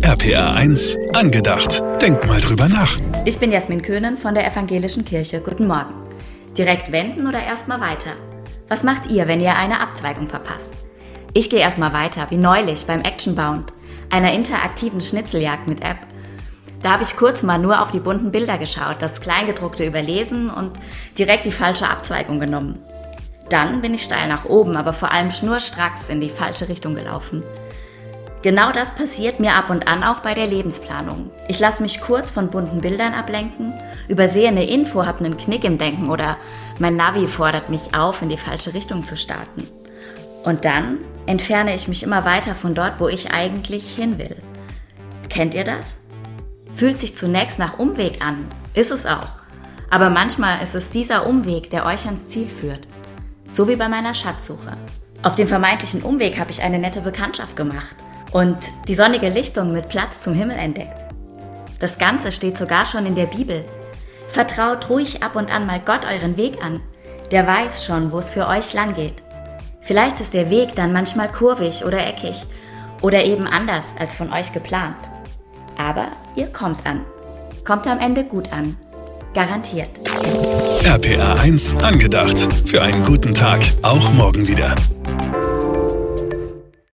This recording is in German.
RPR 1 angedacht. Denk mal drüber nach. Ich bin Jasmin Köhnen von der Evangelischen Kirche. Guten Morgen. Direkt wenden oder erstmal weiter? Was macht ihr, wenn ihr eine Abzweigung verpasst? Ich gehe erstmal weiter, wie neulich beim Actionbound, einer interaktiven Schnitzeljagd mit App. Da habe ich kurz mal nur auf die bunten Bilder geschaut, das Kleingedruckte überlesen und direkt die falsche Abzweigung genommen. Dann bin ich steil nach oben, aber vor allem schnurstracks in die falsche Richtung gelaufen. Genau das passiert mir ab und an auch bei der Lebensplanung. Ich lasse mich kurz von bunten Bildern ablenken, übersehe eine Info, habe einen Knick im Denken oder mein Navi fordert mich auf, in die falsche Richtung zu starten. Und dann entferne ich mich immer weiter von dort, wo ich eigentlich hin will. Kennt ihr das? Fühlt sich zunächst nach Umweg an, ist es auch. Aber manchmal ist es dieser Umweg, der euch ans Ziel führt. So wie bei meiner Schatzsuche. Auf dem vermeintlichen Umweg habe ich eine nette Bekanntschaft gemacht und die sonnige Lichtung mit Platz zum Himmel entdeckt. Das Ganze steht sogar schon in der Bibel. Vertraut ruhig ab und an mal Gott euren Weg an. Der weiß schon, wo es für euch lang geht. Vielleicht ist der Weg dann manchmal kurvig oder eckig oder eben anders als von euch geplant. Aber ihr kommt an. Kommt am Ende gut an. Garantiert. RPR 1 angedacht. Für einen guten Tag. Auch morgen wieder.